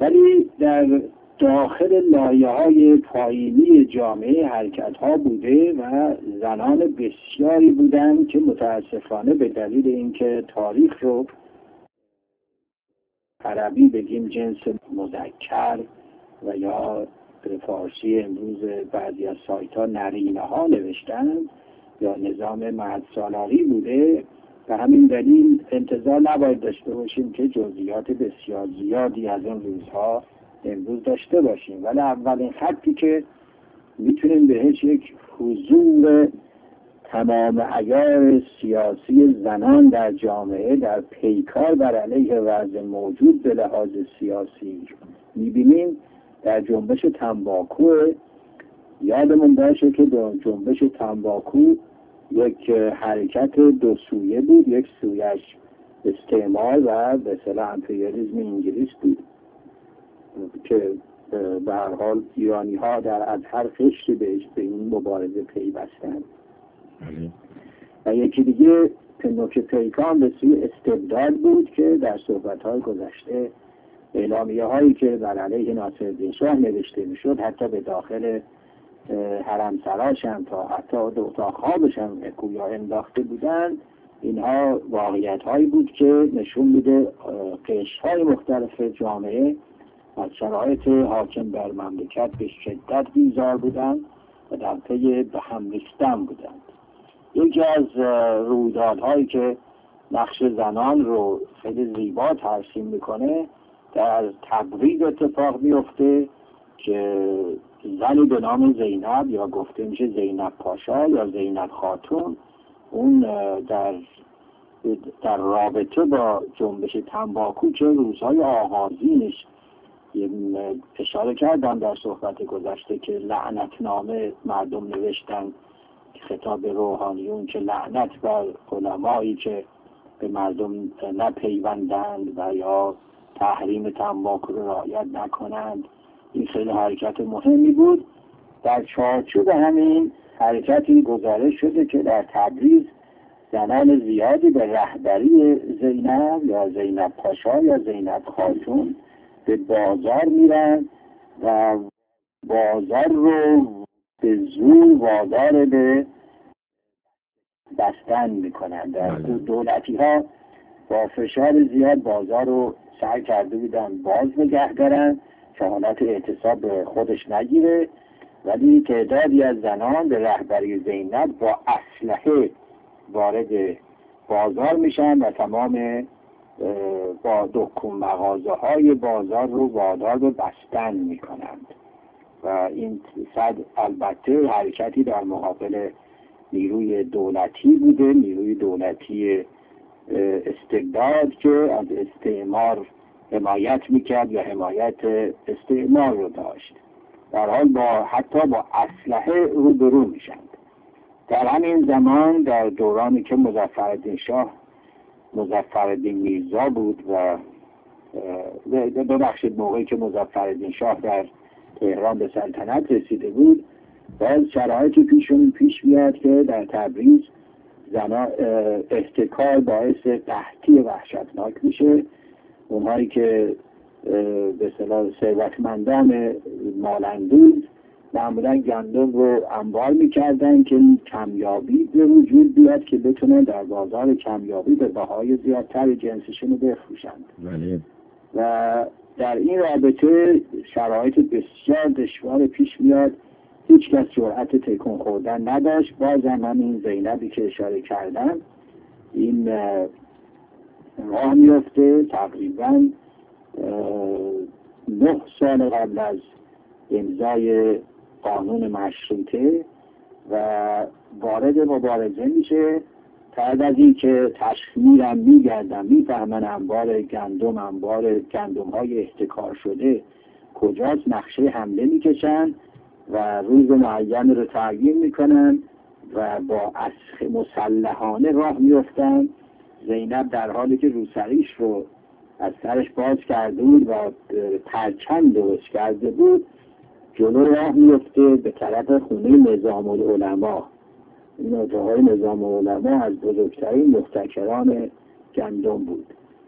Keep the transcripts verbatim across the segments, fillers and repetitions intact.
ولی در داخل لایه‌های پایینی جامعه حرکت‌ها بوده و زنان بسیاری بودند که متاسفانه به دلیل اینکه تاریخ رو عربی بگیم جنس مذکر و یا به فارسی امروز بعضی از سایت‌ها نرینه ها نوشتن یا نظام مرد سالاری بوده، به همین دلیل انتظار نباید داشته باشیم که جزئیات بسیار زیادی از اون روزها امروز داشته باشیم. ولی اولین خطی که میتونیم بهش یک حضور تمام عیار سیاسی زنان در جامعه در پیکار بر علیه وضع موجود به لحاظ سیاسی میبینیم در جنبش تنباکو. یادمون باشه که جنبش تنباکو یک حرکت دو سویه بود، یک سویش استعمار و به اصطلاح امپریالیسم انگلیس بود که به هر حال ایرانی ها در از هر قشری بهش به این مبارزه پیوستند. و یکی دیگه نوک پیکان به سوی استبداد بود که در صحبت های گذشته اعلامیه هایی که بر علیه ناصرالدین شاه نوشته میشد حتی به داخل حرم سراش هم تا حتی دو اتاق خوابش هم گویا انداخته بودند، اینها واقعیت هایی بود که نشون میده قشر های مختلف جامعه از شرایط حاکم بر مملکت به شدت بیزار بودند و در پی به هم ریختن بودند. یکی از رویدادهایی که نقش زنان رو خیلی زیبا ترسیم میکنه در تبریز اتفاق میفته که زنی به نام زینب یا گفته میشه زینب پاشا یا زینب خاتون، اون در در رابطه با جنبش تنباکو که روزهای آغازینش اشاره کردم در صحبت گذشته که لعنتنامه مردم نوشتن خطاب روحانیون که لعنت بر علمایی که به مردم نپیوندند و یا تحریم تنباکو رو رعایت نکنند. این خیلی حرکت مهمی بود. در چارچوب همین حرکتی گزارش شده که در تبریز زنان زیادی به رهبری زینب یا زینب پاشا یا زینب خاتون به بازار میرن و بازار رو به زور وادار به بستن میکنن. در دولتی ها با فشار زیاد بازار رو سعی کرده بودن باز نگه دارن که حالت اعتصاب به خودش نگیره، ولی تعدادی از زنان به رهبری زینب با اسلحه وارد بازار میشن و تمام با دکون مغازه های بازار رو وادار به بستن میکنند و این صد البته حرکتی در مقابل نیروی دولتی بوده، نیروی دولتی استبداد که از استعمار حمایت میکرد یا حمایت استعمار رو داشت. در حال با حتی با اسلحه روبرو میشند. در همین زمان در دورانی که مظفرالدین شاه مظفرالدین میرزا بود و ببخشید موقعی که مظفرالدین شاه در تهران به سلطنت رسیده بود، باز شرایطی پیشون پیش میاد که در تبریز زنا احتکار باعث قحطی وحشتناک میشه. اونهایی که به اصطلاح ثروتمندان مالندوز معمولا گندم رو انبار میکردن که کمیابی به وجود بیاد که بتونن در بازار کمیابی به بهای زیادتر جنسشون رو بفروشند. و در این رابطه شرایط بسیار دشوار پیش میاد. هیچ کس جرأت تکون خوردن نداشت. باز هم همین زینبی که اشاره کردم این راه میفته تقریبا نه سال قبل از امضای قانون مشروطه و وارد مبارزه میشه. بعد از این که تشخیص میگردن میفهمن انبار گندم انبار گندم های احتکار شده کجاست، نقشه حمله میکشن و روز معین رو تعیین میکنن و با اسلحه مسلحانه راه میفتن. زینب در حالی که روسریش رو از سرش باز کرده بود و پرچم درست کرده بود جلو راه میفته به طرف خونه نظام العلماء. این آقای نظام العلماء از بزرگترین محتکران گندم بود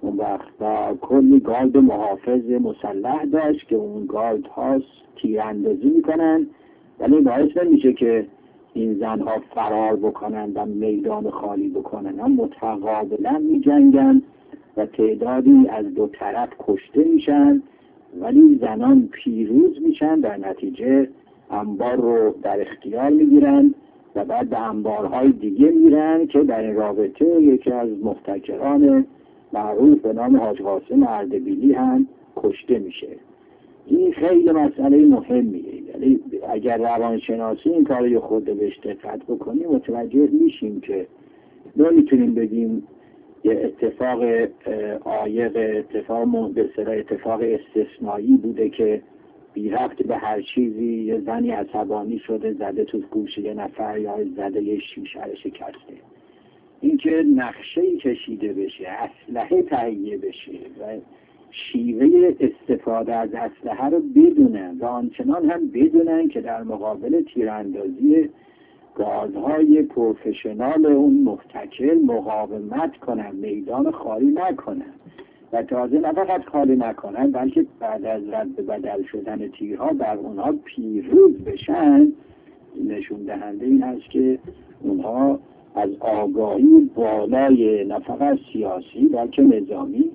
اون وقت و کلی گارد محافظ مسلح داشت که اون گارد ها تیراندازی میکنن، ولی باعث نمیشه که این زنها فرار بکنن و میدان خالی بکنن، هم متقابلا می جنگن و تعدادی از دو طرف کشته میشن، ولی زنان پیروز میشن، در نتیجه انبار رو در اختیار میگیرن و بعد به انبارهای دیگه میرن که در این رابطه یکی از محتکران معروف به نام حاج قاسم اردبیلی هم کشته میشه. این خیلی مسئله مهمیه، یعنی اگر روانشناسی این کاری خود بهش دقت بکنیم متوجه میشیم که نمیتونیم بگیم یه اتفاق عایق، اتفاق به اصطلاح اتفاق استثنایی بوده که بی ربط به هر چیزی یه زنی عصبانی شده زده تو گوش یه نفر یا زده یه شیشه رو شکسته. این که نقشه‌ای کشیده بشه، اسلحه تهیه بشه و شیوه استفاده از اسلحه رو بدونن و آنچنان هم بدونن که در مقابل تیراندازی گاردهای پروفشنال اون محتکر مقاومت کنن، میدان خالی نکنن و تازه نه فقط خالی نکنن بلکه بعد از رد بدل شدن تیرها بر اونها پیروز بشن. نشون دهنده این است که اونها از آگاهی بالای نه فقط سیاسی بلکه نظامی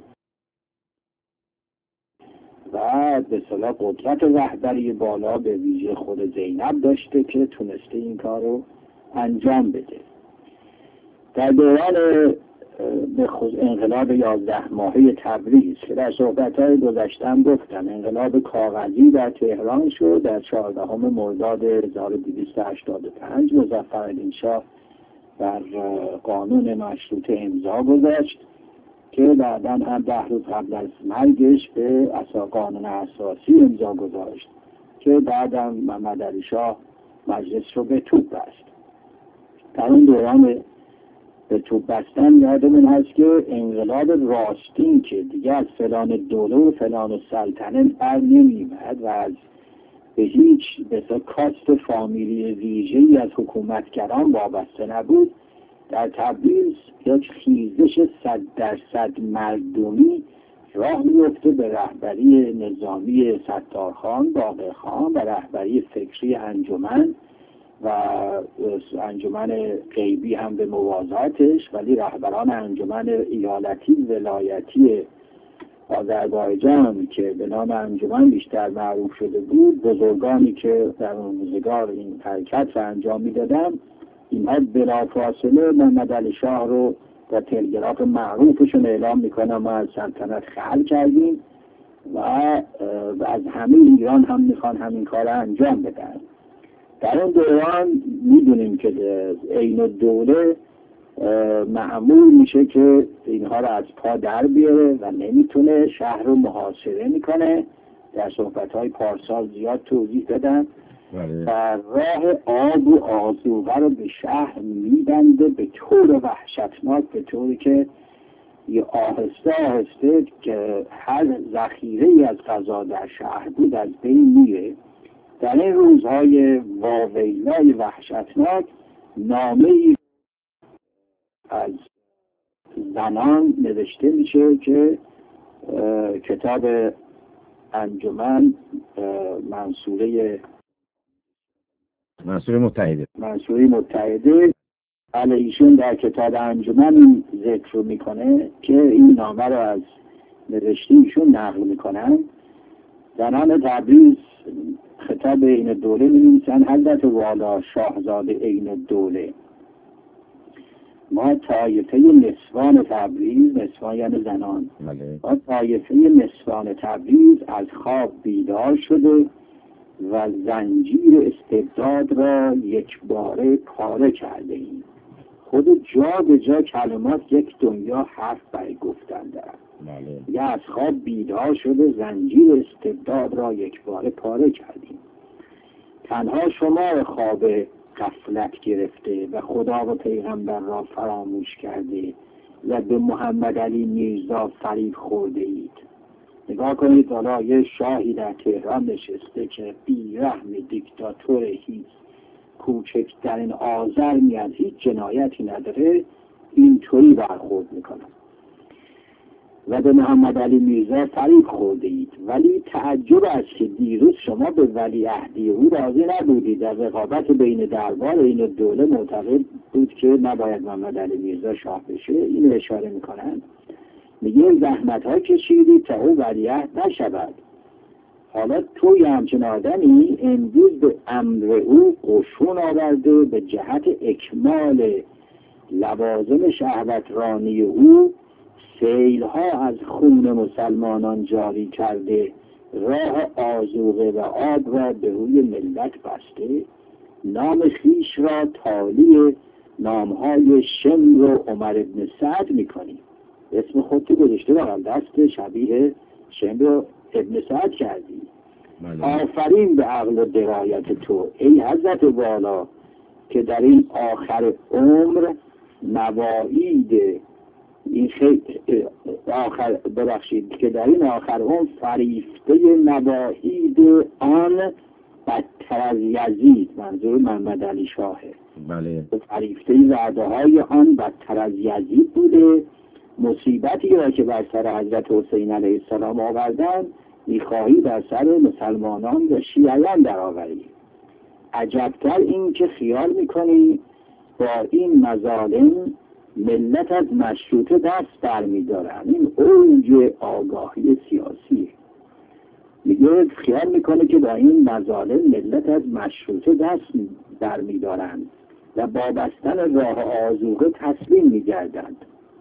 و به صلاح قدرت رهبری بالا به ویژه خود زینب داشته که تونسته این کار رو انجام بده. در دوران به خود انقلاب یازده ماهه تبریز که در صحبت‌های گذشتم گفتم انقلاب کاغذی در تهران شد در چهاردهم مرداد هزار و دویست و هشتاد و پنج مظفرالدین شاه بر قانون مشروطه امضا گذاشت که بعداً هم ده روز قبل از مرگش به اساس قانون اساسی امضا گذاشت که بعداً محمد علی شاه مجلس رو به توپ بست. در اون دوران به توپ بستن یادمون هست که انقلاب راستین که دیگه از فلان دوله و فلان سلطنه بر نمی‌آمد و از به هیچ بسیار کاست فامیلی ویژه‌ای از حکومتگران وابسته نبود، در تبریز یک خیزش صد درصد مردمی راه میفته به رهبری نظامی ستارخان، باقرخان و رهبری فکری انجمن و انجمن غیبی هم به موازاتش، ولی رهبران انجمن ایالتی ولایتی آذربایجان که به نام انجمن بیشتر معروف شده بود، بزرگانی که در اون روزگار این حرکت رو انجام میدادن، اینها بلافاصله محمد علی شاه رو با تلگراف معروفشون اعلام میکنن ما از سلطنت خلع کردیم و از همه ایران هم میخوان همین کار رو انجام بدن. در اون دوران میدونیم که عین الدوله معمول میشه که اینها رو از پا در بیاره و نمیتونه شهر رو محاصره میکنه. در صحبت‌های پارسال زیاد توضیح دادم و راه آب و آذوقه رو به شهر میبنده به طور وحشتناک، به طوری که یه آهسته آهسته که هر ذخیره‌ای از غذا در شهر بود از بین میره. در این روزهای واویلای وحشتناک نامه‌ای از زنان نوشته میشه که کتاب انجمن منصوره منصوره متحده منصوره متحده علی ایشون در کتاب انجمن ذکر رو میکنه که این نامه رو از نوشته ایشون نقل میکنن. زنان تبریز خطاب عین الدوله می‌نویسن حضرت والا شاهزاده عین الدوله، ما طایفه نسوان تبریز، نسوان یعنی زنان، ما طایفه نسوان تبریز از خواب بیدار شده و زنجیر استبداد را یک باره پاره کرده ایم. خود جا به جا کلمات یک دنیا حرف برای گفتن دارن. یا از خواب بیدار شده زنجیر استبداد را یک باره پاره کردیم. تنها شما خواب غفلت گرفته و خدا و پیغمبر را فراموش کرده و به محمد علی میرزا فریب خورده اید. نگاه کنید حالا یه شاهی در تهران نشسته که بیرحم دیکتاتور هیچ کوچکترین آزرمی از هیچ جنایتی نداره، اینطوری برخورد میکنه. و به محمد علی میرزا فریب خورده اید، ولی تعجب است که دیروز شما به ولیعهدی او راضی نبودید. در رقابت بین دربار این دوله معتقد بود که نباید محمد علی میرزا شاه بشه. اینو اشاره میکنند، میگه زحمت ها کشیدید تا او ولیعهد نشود. حالا توی همچین آدمی امروز به امر او قشون آورده، به جهت اکمال لوازم شهوترانی او سیل ها از خون مسلمانان جاری کرده، راه آذوقه و آب را به روی ملت بسته، نام خیش را تالی نامهای شمر و عمر ابن سعد میکنی. اسم خودتو گذاشته بقیل دست، شبیه شمر و ابن سعد کردی. آفرین به عقل و درایت تو ای حضرت والا که در این آخر عمر نواعید این خیلی آخر ببخشید که در این آخر عمر فریفته نواعید آن بدتر از یزید، منظور محمد علی شاهه، بله، فریفته وعده های آن بدتر از یزید بوده. مصیبتی را که بر سر حضرت حسین علیه السلام آوردن میخواهی بر سر مسلمانان و شیعیان در آوری. عجبتر این که خیال میکنی با این مظالم ملت از مشروطه دست برمیدارن. این اوج آگاهی سیاسی. میگه خیال میکنه که با این مظالم ملت از مشروطه دست برمیدارن و با بستن راه آذوقه تسلیم میگردند.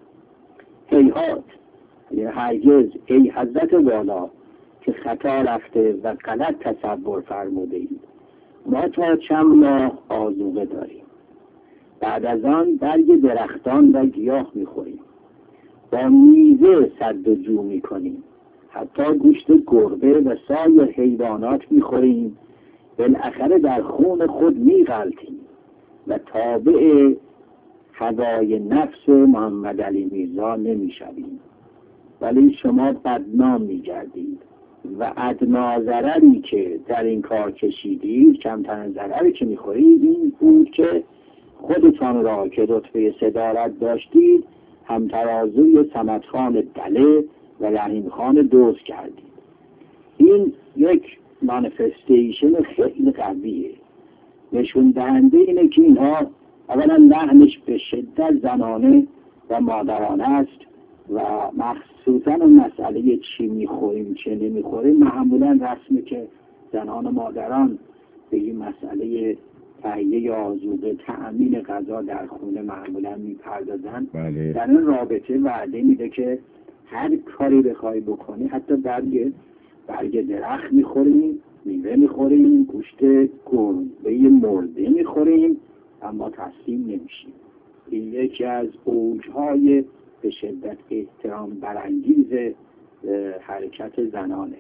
هیهات، هرگز ای حضرت والا که خطا رفته و غلط تصور فرموده اید. ما تا چند ماه آذوقه داریم، بعد از آن برگ درختان و گیاه میخوریم، با میوه سد و جو میکنیم، حتی گوشت گربه و سایر حیوانات میخوریم، بالاخره در خون خود میغلطیم و تابع هوای نفس محمد علی میرزا نمیشویم. ولی شما بدنام میگردید و ادنا ضرری که در این کار کشیدید، کمترین ضرری که میخورید این بود که خودتان را که رتبه صدارت داشتید همترازوی صمدخان دله و رحیمخان دوز کردید. این یک مانیفستیشن خیلی قویه، نشون دهنده اینه که اینها اولا لحنش به شدت زنانه و مادرانه است و مخصوصا مسئله چی میخوریم چه نمیخوریم معمولا رسمه که زنان و مادران به این مسئله تهیه آذوقه، تأمین غذا در خونه معمولا میپردازن. بله. در این رابطه وعده میده که هر کاری بخوای بکنی، حتی برگ برگ درخت میخوریم، میوه میخوریم، گوشت گربه مرده میخوریم، اما تسلیم نمیشیم. این یکی از اوجهای به شدت احترام برانگیز حرکت زنانه.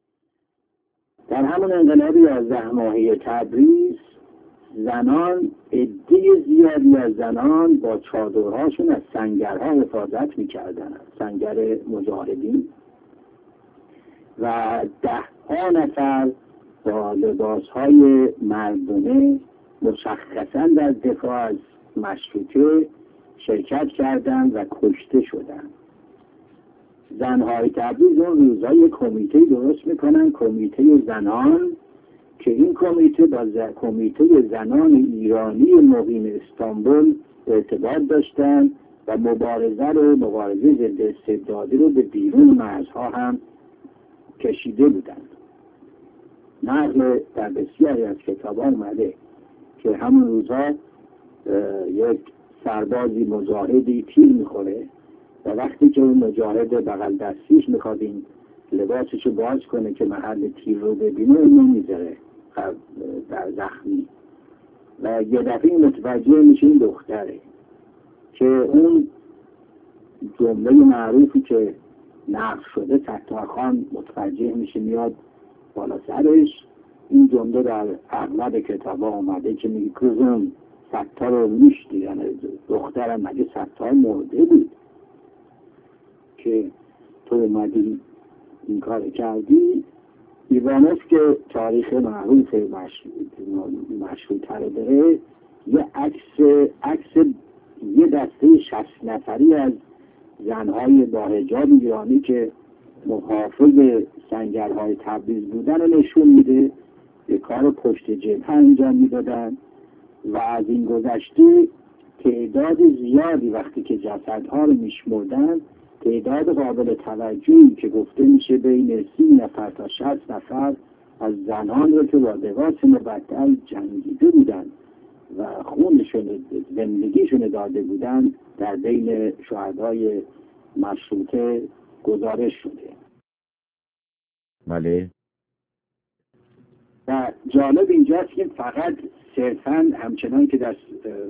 در همون انقلاب یازده ماهه تبریز زنان، عده زیادی از زنان با چادرهاشون از سنگرها حفاظت میکردن، سنگر مجاهدین، و ده ها نفر با لباسهای مردونه مشخصا در دفاع از مشروطه شرکت کردند و کشته شدند. زنهای تبریز اون روزای کمیته درست میکنن، کمیته زنان، که این کمیته با ز... کمیته زنان ایرانی مقیم استانبول ارتباط داشتن و مبارزه رو مبارزه ضد استبدادی رو به بیرون مرزها هم کشیده بودند. نقل در بسیاری از کتابان اومده که همون روزها یک سربازی مجاهدی تیر میخوره و وقتی که اون مجاهد بغل دستیش میخواد این لباسشو باز کنه که محل تیر رو ببینه، اون نمیذاره در زخمی و یه دفعه متوجه میشه این دختره که اون جمله معروفی که نقل شده ستارخان متوجه میشه میاد بالا سرش. این جمله در اغلب کتابا اومده که میگه کزم ستار رو میشتی، یعنی دخترم مگه ستار مرده بود که تو اومدی این کار کردی. ایوانوف که تاریخ معروف مشهورتر داره، یه عکس عکس یه دسته شصت نفری از زنهای با حجاب ایرانی که محافظ سنگرهای تبریز بودن رو نشون میده، به کار پشت جبهه انجام میدادن و از این گذشته تعداد زیادی وقتی که جسدها رو میشمردن، تعداد قابل توجهی که گفته میشه بین سی نفر تا شصت نفر از زنان رو که با لباس مبدل جنگیده بودن و خونشون زندگیشون داده بودن در بین شهدای مشروطه گزارش شده. بله. و جالب اینجاست که فقط صرفاً همچنان که در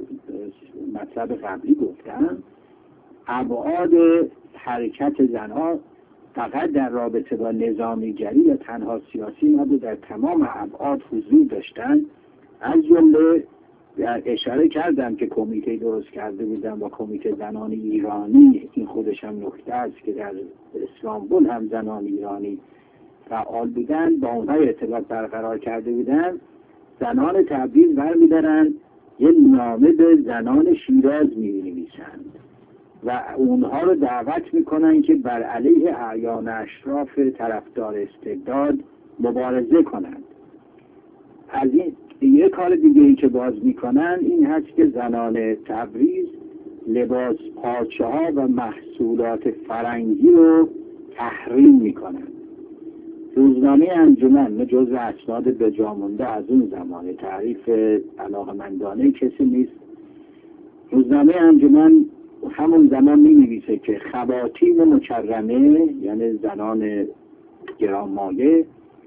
مطلب قبلی گفتم ابعاد حرکت زنها فقط در رابطه با نظامیگری یا تنها سیاسی نبود، در تمام ابعاد حضور داشتن. از جمله اشاره کردم که کمیته درست کرده بودن با کمیته زنان ایرانی، این خودش هم نکته است که در استانبول هم زنان ایرانی فعال بودن، با اونها ارتباط برقرار کرده بودن. زنان تبریز برمی‌دارن یه نامه به زنان شیراز می‌نویسند و اونها رو دعوت میکنن که بر علیه اعیان اشراف طرفدار استبداد مبارزه کنند. از این یه کار دیگه ای که باز میکنن این هست که زنان تبریز لباس پارچه ها و محصولات فرنگی رو تحریم میکنن. روزنامه انجمن جزو اسناد بجامونده از اون زمان، تعریف علاقمندانه کسی نیست، روزنامه انجمن همون زمان می نویسه که خواتین مکرمه، یعنی زنان گرانمایه،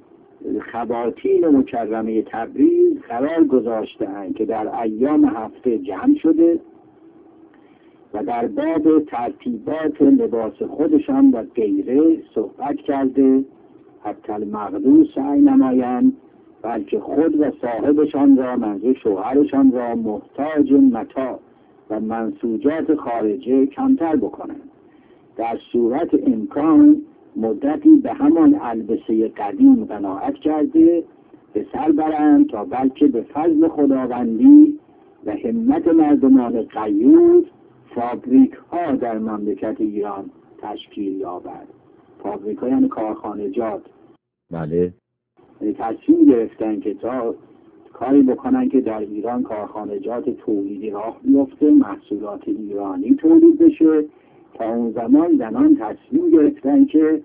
خواتین مکرمه تبریز قرار گذاشته‌اند که در ایام هفته جمع شده و در باب ترتیبات لباس خودشان و غیره صحبت کرده، حتی المقدوس سعی نمایند بلکه خود و صاحبشان را، منظور شوهرشان را، محتاج متاع و منسوجات خارجه کمتر بکنند. در صورت امکان مدتی به همان البسه قدیم قناعت کرده به سر برند تا بلکه به فضل خداوندی و همت مردمان غیور فابریک ها در مملکت ایران تشکیل یابد. فابریک ها یعنی کارخانجات. بله. یعنی تصمیم گرفتن که تا کاری بکنن که در ایران کارخانجات تولیدی راه بیفته، محصولات ایرانی تولید بشه. تا اون زمان زنان تصمیم گرفتن که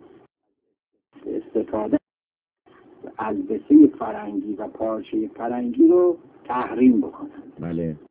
استفاده البسه فرنگی و پارچه فرنگی رو تحریم بکنن. بله.